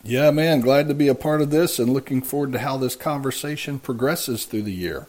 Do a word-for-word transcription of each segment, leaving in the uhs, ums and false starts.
Yeah, man, glad to be a part of this and looking forward to how this conversation progresses through the year.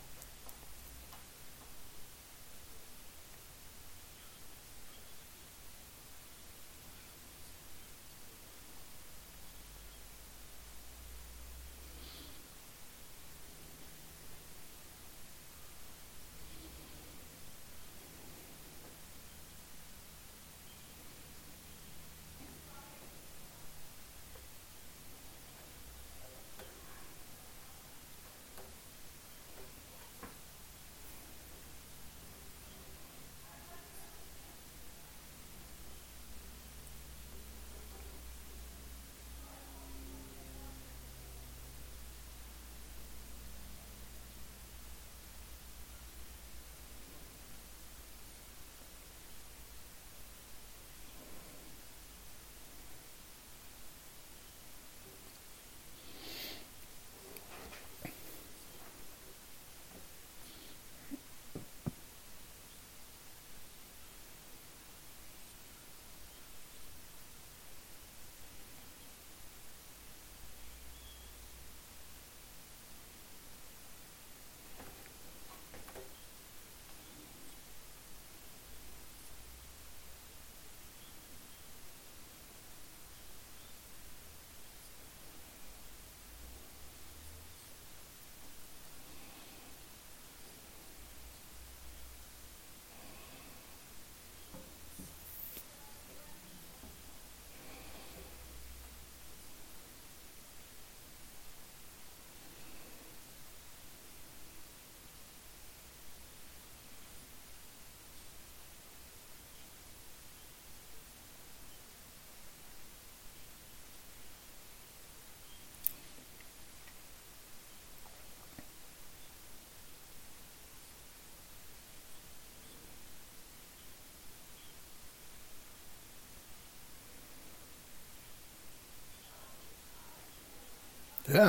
Yeah,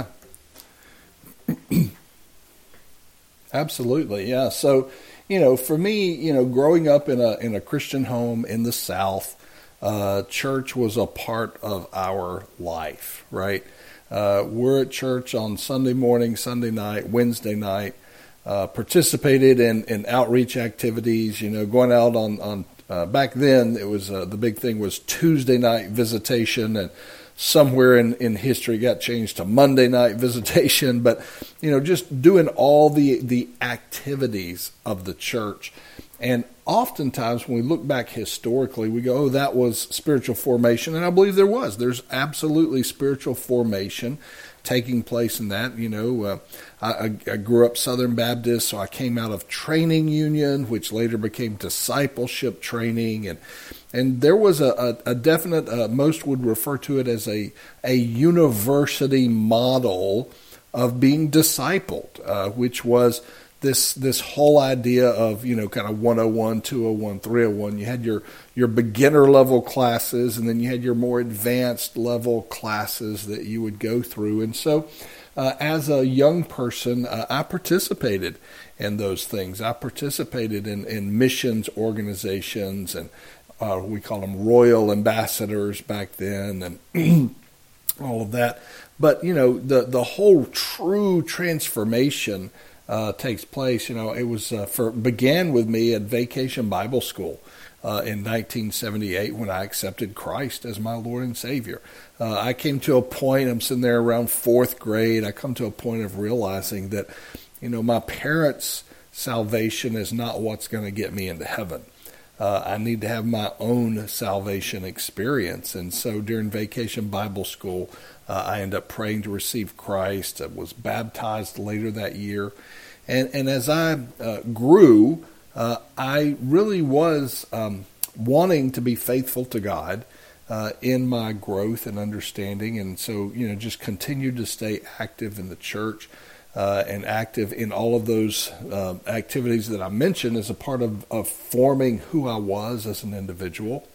absolutely. Yeah. So, you know, for me, you know, growing up in a in a Christian home in the South, uh, church was a part of our life, right? Uh, we're at church on Sunday morning, Sunday night, Wednesday night. Uh, participated in, in outreach activities. You know, going out on on uh, back then it was uh, the big thing was Tuesday night visitation, and somewhere in, in history got changed to Monday night visitation, but, you know, just doing all the, the activities of the church. And oftentimes when we look back historically, we go, oh, that was spiritual formation. And I believe there was. There's absolutely spiritual formation taking place in that. You know, uh, I, I grew up Southern Baptist, so I came out of training union, which later became discipleship training. And and there was a, a, a definite, uh, most would refer to it as a, a university model of being discipled, uh, which was this this whole idea of, you know, kind of one oh one, two oh one, three oh one. You had your, your beginner level classes, and then you had your more advanced level classes that you would go through. And so uh, as a young person, uh, I participated in those things. I participated in, in missions organizations, and uh, we call them royal ambassadors back then, and all of that. But, you know, the, the whole true transformation Uh, takes place. You know, it was uh, for began with me at Vacation Bible School uh, in nineteen seventy-eight when I accepted Christ as my Lord and Savior. Uh, I came to a point, I'm sitting there around fourth grade, I come to a point of realizing that, you know, my parents' salvation is not what's going to get me into heaven. Uh, I need to have my own salvation experience. And so during Vacation Bible School, uh, I ended up praying to receive Christ. I was baptized later that year. And, and as I uh, grew, uh, I really was um, wanting to be faithful to God uh, in my growth and understanding. And so, you know, just continued to stay active in the church. Uh, and active in all of those uh, activities that I mentioned as a part of, of forming who I was as an individual.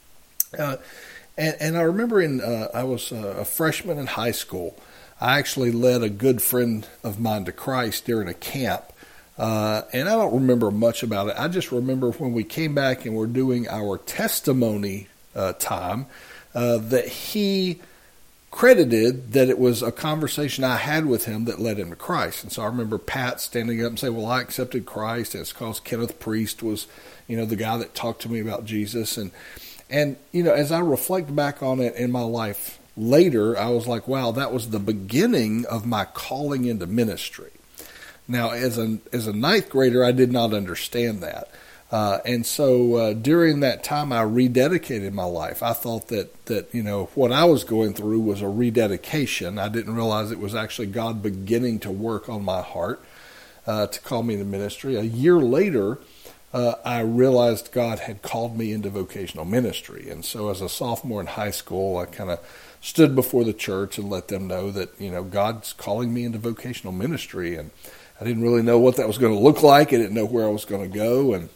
Uh, and, and I remember in uh, I was a freshman in high school. I actually led a good friend of mine to Christ during a camp. Uh, and I don't remember much about it. I just remember when we came back and were doing our testimony uh, time uh, that he credited that it was a conversation I had with him that led him to Christ. And so I remember Pat standing up and saying, well, I accepted Christ. And it's because Kenneth Priest was, you know, the guy that talked to me about Jesus. And, and, you know, as I reflect back on it in my life later, I was like, wow, that was the beginning of my calling into ministry. Now, as a, as a ninth grader, I did not understand that. Uh, and so uh, during that time, I rededicated my life. I thought that, that, you know, what I was going through was a rededication. I didn't realize it was actually God beginning to work on my heart uh, to call me into ministry. A year later, uh, I realized God had called me into vocational ministry. And so as a sophomore in high school, I kind of stood before the church and let them know that, you know, God's calling me into vocational ministry. And I didn't really know what that was going to look like. I didn't know where I was going to go. And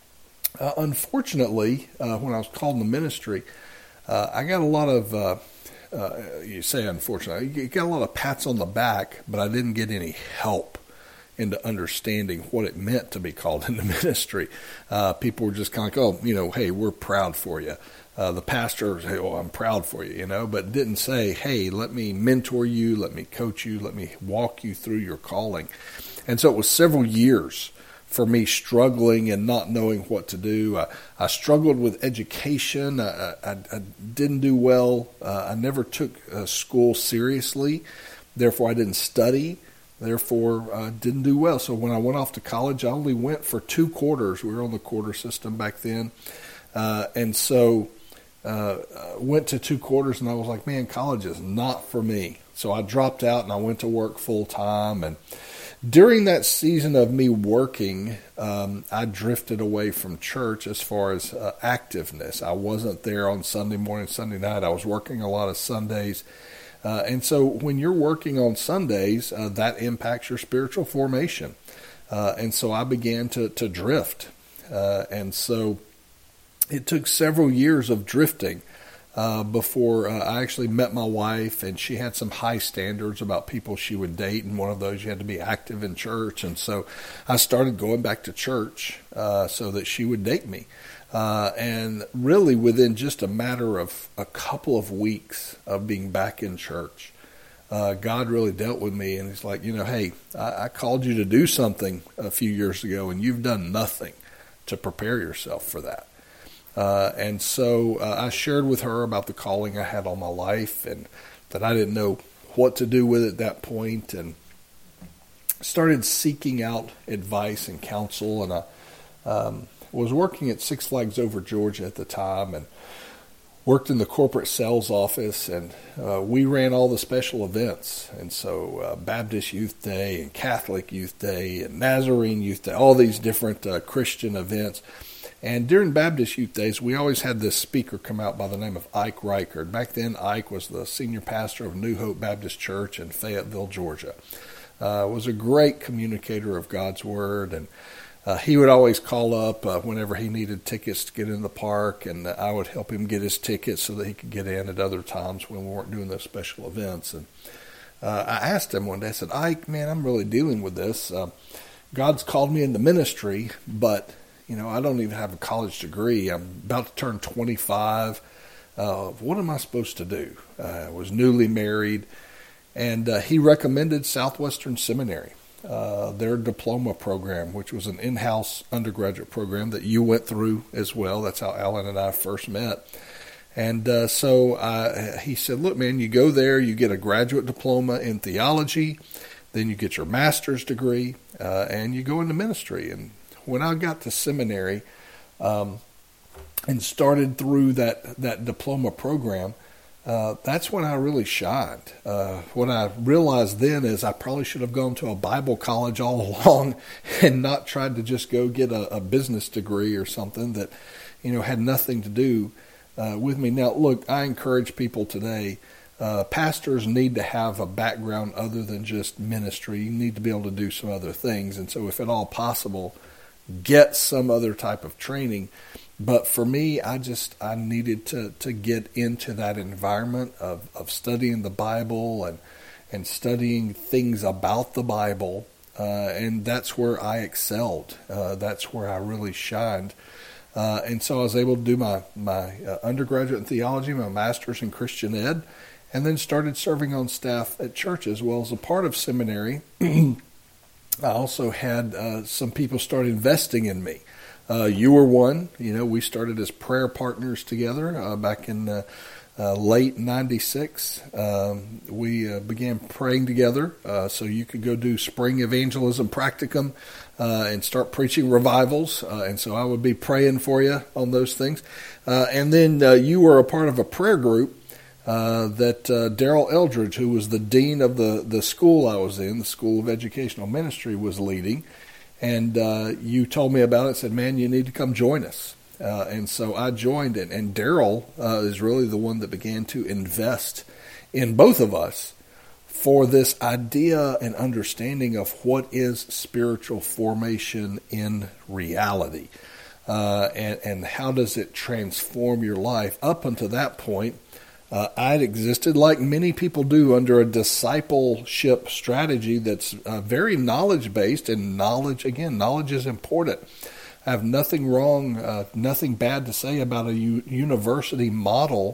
Uh, unfortunately, uh, when I was called into ministry, uh, I got a lot of, uh, uh, you say unfortunately, you got a lot of pats on the back, but I didn't get any help into understanding what it meant to be called into ministry. Uh, people were just kind of like, oh, you know, hey, we're proud for you. Uh, the pastor would say, oh, I'm proud for you, you know, but didn't say, hey, let me mentor you, let me coach you, let me walk you through your calling. And so it was several years for me struggling and not knowing what to do. I, I struggled with education. I, I, I didn't do well. Uh, I never took uh, school seriously. Therefore, I didn't study. Therefore, I uh, didn't do well. So when I went off to college, I only went for two quarters. We were on the quarter system back then. Uh, and so uh, I went to two quarters, and I was like, man, college is not for me. So I dropped out, and I went to work full time. And during that season of me working, um, I drifted away from church as far as uh, activeness. I wasn't there on Sunday morning, Sunday night. I was working a lot of Sundays. Uh, and so when you're working on Sundays, uh, that impacts your spiritual formation. Uh, and so I began to, to drift. Uh, and so it took several years of drifting Uh, before uh, I actually met my wife, and she had some high standards about people she would date, and one of those, you had to be active in church. And so I started going back to church uh, so that she would date me. Uh, and really within just a matter of a couple of weeks of being back in church, uh, God really dealt with me, and he's like, you know, hey, I, I called you to do something a few years ago, and you've done nothing to prepare yourself for that. Uh, and so uh, I shared with her about the calling I had on my life, and that I didn't know what to do with it at that point, and started seeking out advice and counsel. And I um, was working at Six Flags Over Georgia at the time, and worked in the corporate sales office, and uh, we ran all the special events. And so uh, Baptist Youth Day and Catholic Youth Day and Nazarene Youth Day, all these different uh, Christian events. And during Baptist Youth Days, we always had this speaker come out by the name of Ike Reichard. Back then, Ike was the senior pastor of New Hope Baptist Church in Fayetteville, Georgia. Uh, was a great communicator of God's Word, and uh, he would always call up uh, whenever he needed tickets to get in the park, and uh, I would help him get his tickets so that he could get in at other times when we weren't doing those special events. And uh, I asked him one day, I said, Ike, man, I'm really dealing with this. Uh, God's called me into ministry, but you know, I don't even have a college degree. I'm about to turn twenty-five. Uh, what am I supposed to do? Uh, I was newly married, and uh, he recommended Southwestern Seminary, uh, their diploma program, which was an in-house undergraduate program that you went through as well. That's how Alan and I first met. And uh, so uh, he said, look, man, you go there, you get a graduate diploma in theology, then you get your master's degree, uh, and you go into ministry. And when I got to seminary um, and started through that, that diploma program, uh, that's when I really shined. Uh, what I realized then is I probably should have gone to a Bible college all along and not tried to just go get a, a business degree or something that, you know, had nothing to do uh, with me. Now, look, I encourage people today, uh, pastors need to have a background other than just ministry. You need to be able to do some other things. And so if at all possible, get some other type of training. But for me, I just, I needed to, to get into that environment of, of studying the Bible and, and studying things about the Bible. Uh, and that's where I excelled. Uh, that's where I really shined. Uh, and so I was able to do my, my uh, undergraduate in theology, my master's in Christian ed. and then started serving on staff at church as well as a part of seminary. I also had uh, some people start investing in me. Uh, you were one. You know, we started as prayer partners together uh, back in uh, uh, late ninety-six. Um, we uh, began praying together uh, so you could go do spring evangelism practicum uh, and start preaching revivals. Uh, and so I would be praying for you on those things. Uh, and then uh, you were a part of a prayer group uh, that uh, Daryl Eldridge, who was the dean of the, the school I was in, the School of Educational Ministry, was leading. And uh, you told me about it and said, man, you need to come join us. Uh, and so I joined it. And Daryl uh, is really the one that began to invest in both of us for this idea and understanding of what is spiritual formation in reality. Uh, and, and how does it transform your life? Up until that point, Uh, I'd existed like many people do under a discipleship strategy that's uh, very knowledge-based, and knowledge, again, knowledge is important. I have nothing wrong, uh, nothing bad to say about a u- university model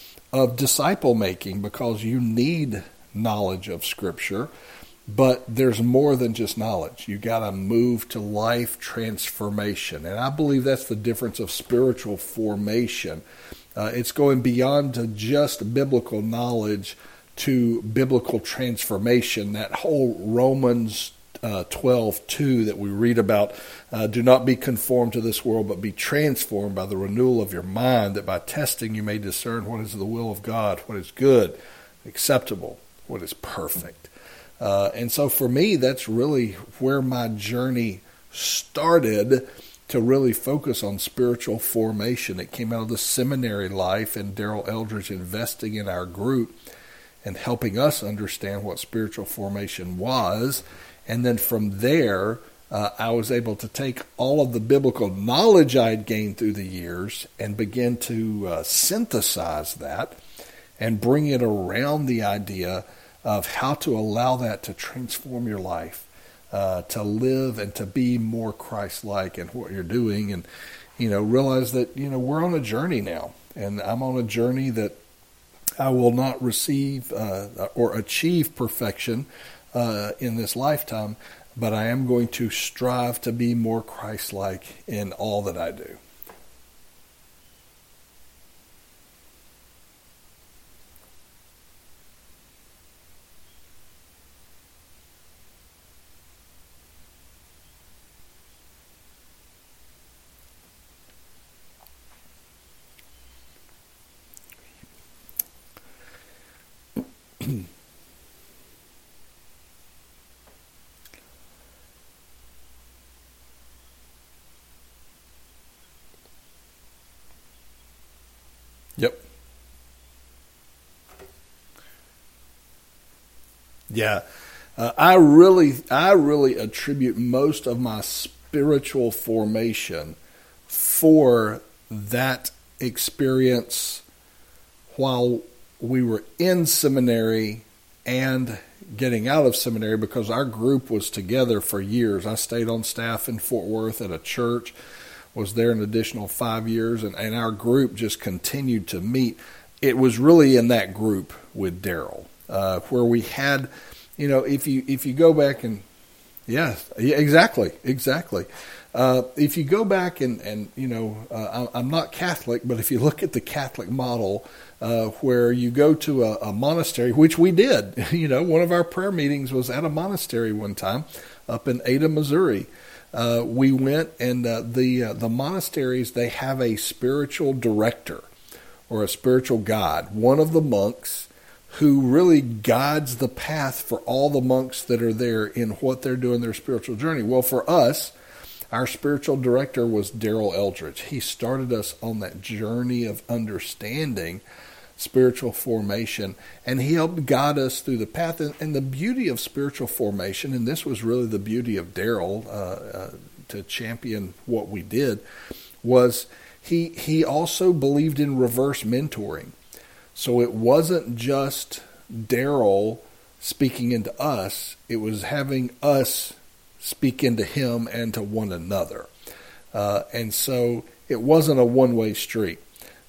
of disciple making, because you need knowledge of Scripture, but there's more than just knowledge. You got to move to life transformation, and I believe that's the difference of spiritual formation. Uh, it's going beyond to just biblical knowledge to biblical transformation. That whole Romans uh, twelve two that we read about, uh, do not be conformed to this world, but be transformed by the renewal of your mind, that by testing you may discern what is the will of God, what is good, acceptable, what is perfect. Uh, and so for me, that's really where my journey started, to really focus on spiritual formation. It came out of the seminary life and Daryl Eldridge investing in our group and helping us understand what spiritual formation was. And then from there, uh, I was able to take all of the biblical knowledge I had gained through the years and begin to uh, synthesize that and bring it around the idea of how to allow that to transform your life. Uh, to live and to be more Christ-like in what you're doing, and, you know, realize that, you know, we're on a journey now, and I'm on a journey that I will not receive uh, or achieve perfection uh, in this lifetime, but I am going to strive to be more Christ-like in all that I do. Yep. Yeah. Uh, I really, I really attribute most of my spiritual formation for that experience while we were in seminary and getting out of seminary, because our group was together for years. I stayed on staff in Fort Worth at a church, was there an additional five years, and, and our group just continued to meet. It was really in that group with Daryl, uh, where we had, you know, if you if you go back and, yeah, yeah exactly, exactly. Uh, if you go back and, and you know, uh, I'm not Catholic, but if you look at the Catholic model, uh, where you go to a, a monastery, which we did, you know, one of our prayer meetings was at a monastery one time up in Ada, Missouri. Uh, we went, and uh, the uh, the monasteries, they have a spiritual director or a spiritual guide, one of the monks who really guides the path for all the monks that are there in what they're doing their spiritual journey. Well, for us, our spiritual director was Daryl Eldridge. He started us on that journey of understanding spiritual formation, and he helped guide us through the path. And, and the beauty of spiritual formation, and this was really the beauty of Daryl uh, uh, to champion what we did, was he he also believed in reverse mentoring. So it wasn't just Daryl speaking into us, it was having us speak into him and to one another. Uh, and so it wasn't a one-way street.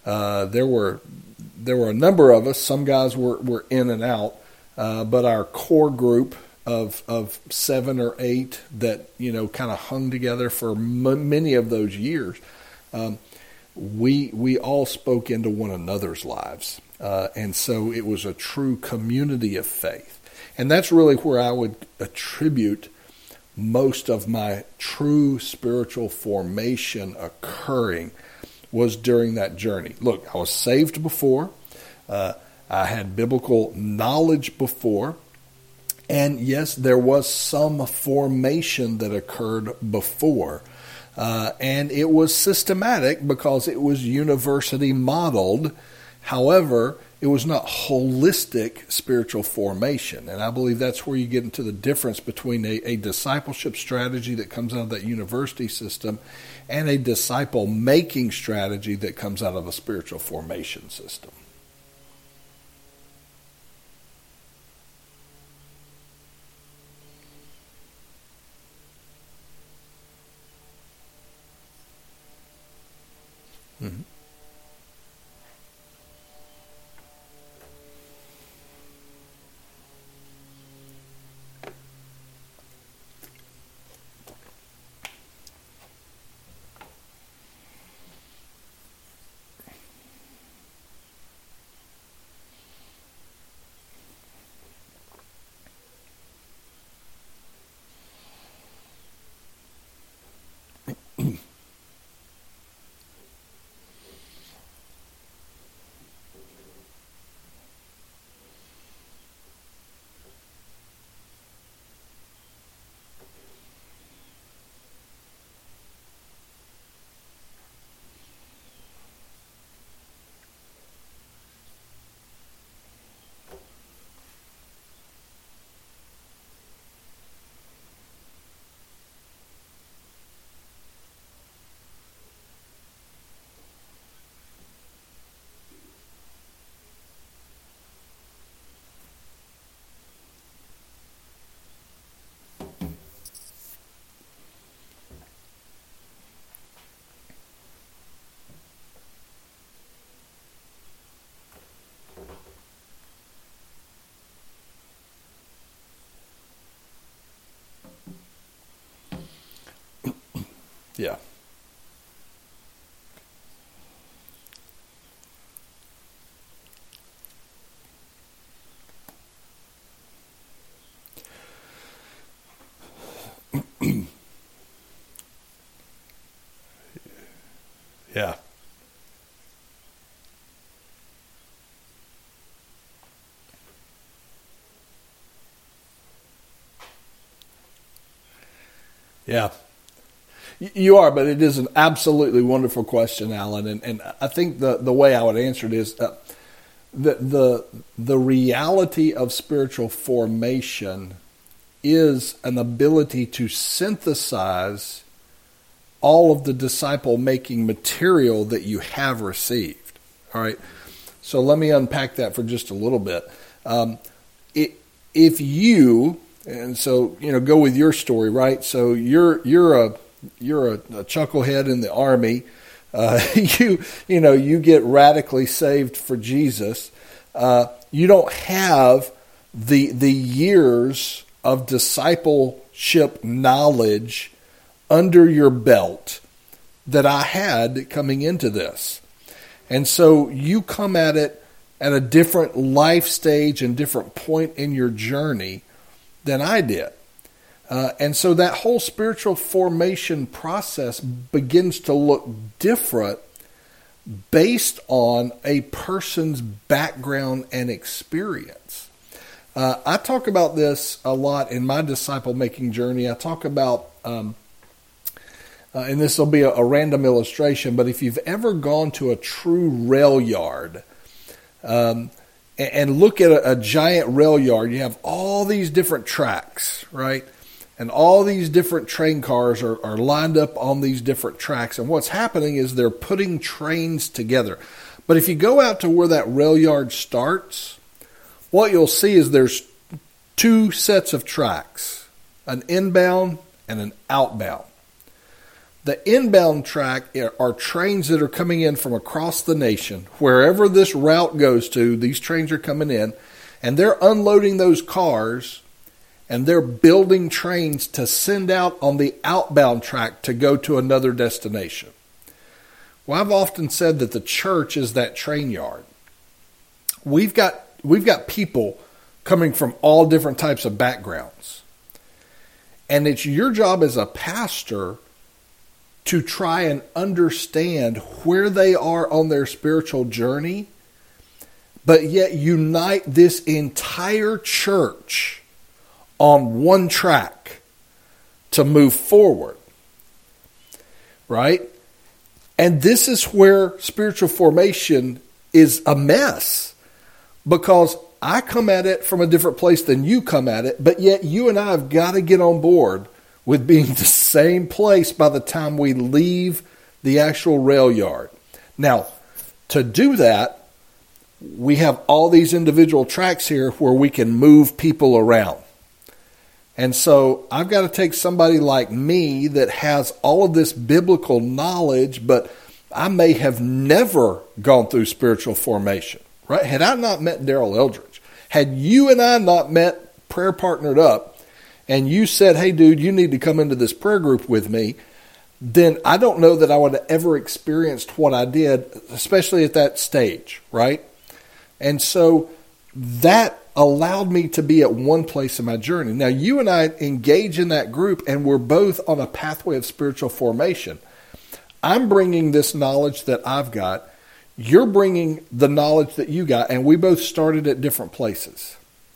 Uh, there were there were a number of us. Some guys were, were in and out, uh, but our core group of of seven or eight that you know kind of hung together for m- many of those years, um, we we all spoke into one another's lives, uh, and so it was a true community of faith, and that's really where I would attribute most of my true spiritual formation occurring. Was during that journey. Look, I was saved before. Uh, I had biblical knowledge before. And yes, there was some formation that occurred before. Uh, and it was systematic because it was university modeled. However, it was not holistic spiritual formation. And I believe that's where you get into the difference between a, a discipleship strategy that comes out of that university system and a disciple-making strategy that comes out of a spiritual formation system. Mm-hmm. Yeah. Yeah. Yeah. You are, but it is an absolutely wonderful question, Alan. And, and I think the, the way I would answer it is uh, the, the, the reality of spiritual formation is an ability to synthesize all of the disciple-making material that you have received. All right? So let me unpack that for just a little bit. Um, it, if you, and so, you know, go with your story, right? So you're you're a you're a, a chucklehead in the army. Uh, you you know you get radically saved for Jesus. Uh, you don't have the the years of discipleship knowledge under your belt that I had coming into this. And so you come at it at a different life stage and different point in your journey than I did. Uh, and so that whole spiritual formation process begins to look different based on a person's background and experience. Uh, I talk about this a lot in my disciple-making journey. I talk about, um, uh, and this will be a, a random illustration, but if you've ever gone to a true rail yard, um, and, and look at a, a giant rail yard, you have all these different tracks, right? And all these different train cars are, are lined up on these different tracks. And what's happening is they're putting trains together. But if you go out to where that rail yard starts, what you'll see is there's two sets of tracks, an inbound and an outbound. The inbound track are trains that are coming in from across the nation. Wherever this route goes to, these trains are coming in, and they're unloading those cars, and they're building trains to send out on the outbound track to go to another destination. Well, I've often said that the church is that train yard. We've got we've got people coming from all different types of backgrounds. And it's your job as a pastor to try and understand where they are on their spiritual journey, but yet unite this entire church on one track to move forward. Right? And this is where spiritual formation is a mess, because I come at it from a different place than you come at it, but yet you and I have got to get on board with being the same place by the time we leave the actual rail yard. Now, to do that, we have all these individual tracks here where we can move people around. And so I've got to take somebody like me that has all of this biblical knowledge, but I may have never gone through spiritual formation, right? Had I not met Daryl Eldridge, had you and I not met, prayer partnered up, and you said, hey, dude, you need to come into this prayer group with me, then I don't know that I would have ever experienced what I did, especially at that stage, right? And so that allowed me to be at one place in my journey. Now, you and I engage in that group, and we're both on a pathway of spiritual formation. I'm bringing this knowledge that I've got. You're bringing the knowledge that you got, and we both started at different places.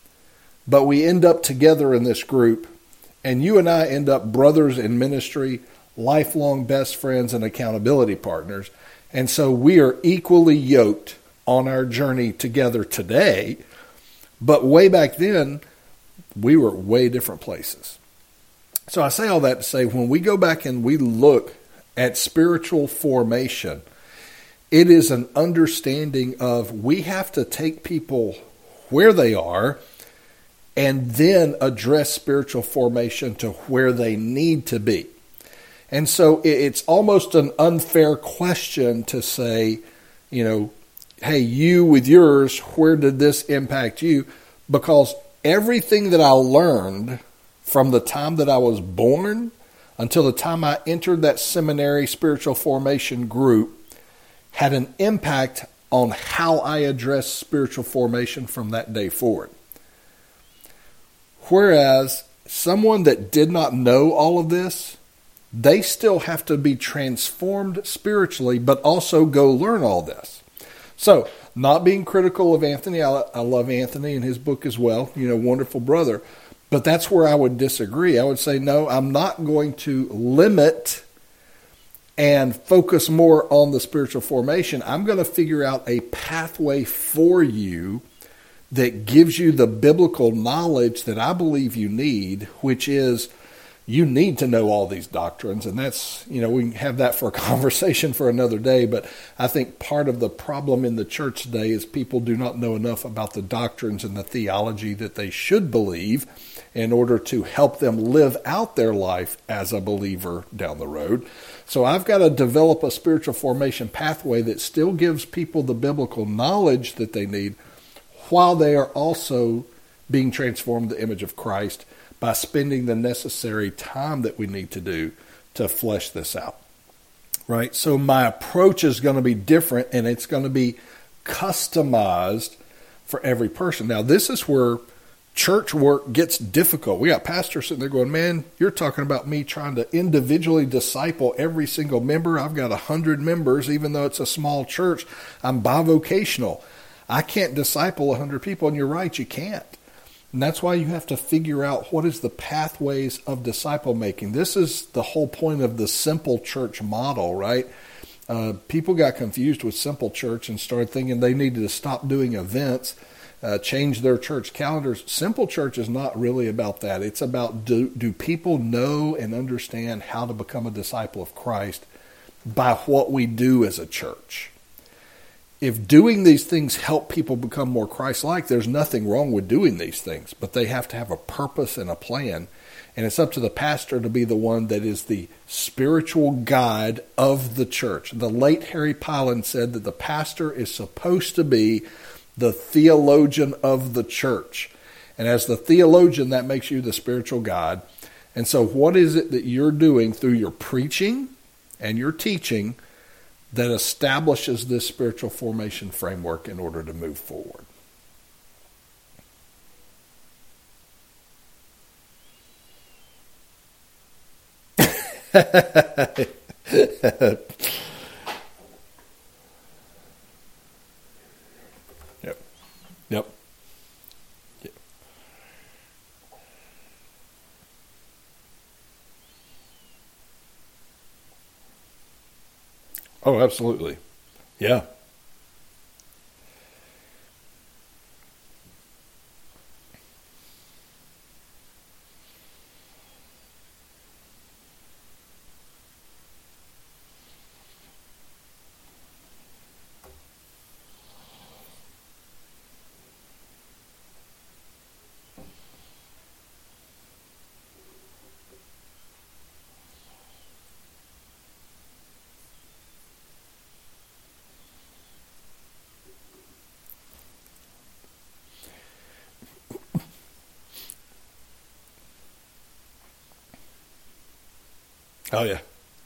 But we end up together in this group, and you and I end up brothers in ministry, lifelong best friends, and accountability partners. And so we are equally yoked on our journey together today. But way back then, we were way different places. So I say all that to say, when we go back and we look at spiritual formation, it is an understanding of we have to take people where they are and then address spiritual formation to where they need to be. And so it's almost an unfair question to say, you know, hey, you with yours, where did this impact you? Because everything that I learned from the time that I was born until the time I entered that seminary spiritual formation group had an impact on how I address spiritual formation from that day forward. Whereas someone that did not know all of this, they still have to be transformed spiritually, but also go learn all this. So, not being critical of Anthony, I, I love Anthony and his book as well, you know, wonderful brother. But that's where I would disagree. I would say, no, I'm not going to limit and focus more on the spiritual formation. I'm going to figure out a pathway for you that gives you the biblical knowledge that I believe you need, which is you need to know all these doctrines. And that's, you know, we can have that for a conversation for another day. But I think part of the problem in the church today is people do not know enough about the doctrines and the theology that they should believe in order to help them live out their life as a believer down the road. So I've got to develop a spiritual formation pathway that still gives people the biblical knowledge that they need, while they are also being transformed to the image of Christ by spending the necessary time that we need to do to flesh this out. Right? So my approach is going to be different, and it's going to be customized for every person. Now, this is where church work gets difficult. We got pastors sitting there going, man, you're talking about me trying to individually disciple every single member. I've got a hundred members, even though it's a small church. I'm bivocational. I can't disciple a hundred people. And you're right, you can't. And that's why you have to figure out what is the pathways of disciple making. This is the whole point of the simple church model, right? Uh, people got confused with simple church and started thinking they needed to stop doing events, uh, change their church calendars. Simple church is not really about that. It's about do, do people know and understand how to become a disciple of Christ by what we do as a church. If doing these things help people become more Christ-like, there's nothing wrong with doing these things, but they have to have a purpose and a plan. And it's up to the pastor to be the one that is the spiritual guide of the church. The late Harry Pilon said that the pastor is supposed to be the theologian of the church. And as the theologian, that makes you the spiritual guide. And so what is it that you're doing through your preaching and your teaching that establishes this spiritual formation framework in order to move forward? Yep. Yep. Yep. Oh, absolutely. Yeah. Oh, yeah.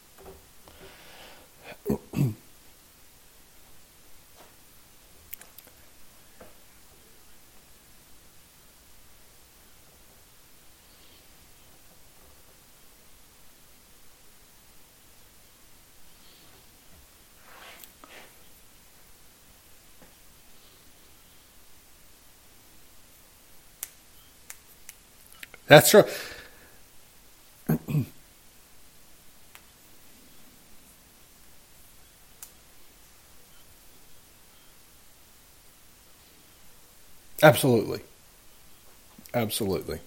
That's right. Absolutely. Absolutely.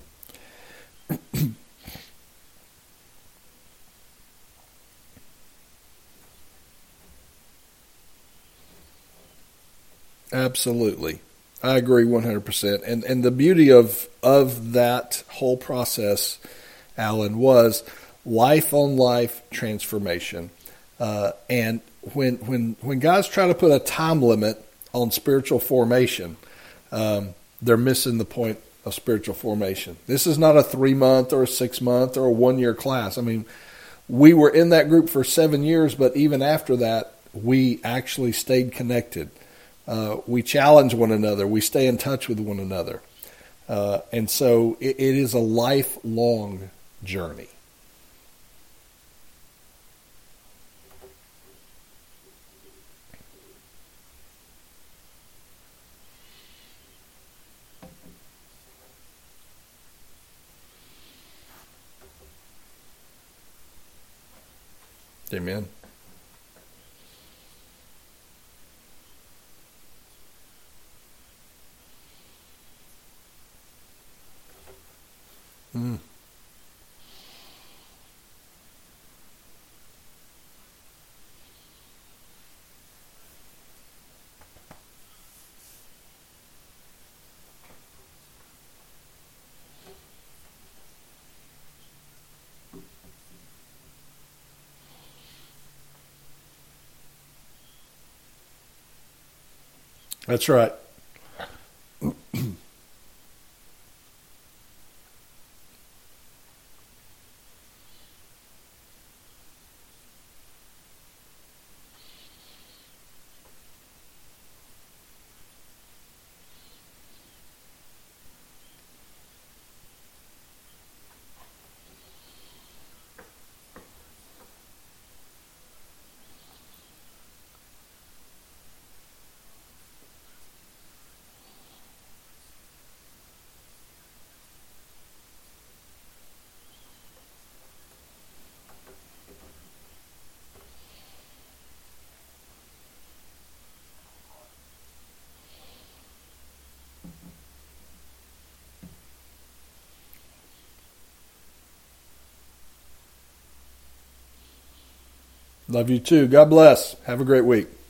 Absolutely. I agree one hundred percent. And and the beauty of of that whole process, Alan, was life on life transformation. Uh, and when when when guys try to put a time limit on spiritual formation, um, they're missing the point of spiritual formation. This is not a three month or a six month or a one year class. I mean, we were in that group for seven years, but even after that, we actually stayed connected. Uh, we challenge one another. We stay in touch with one another. Uh, and so it, it is a lifelong journey. Amen. Mm, that's right. Love you too. God bless. Have a great week.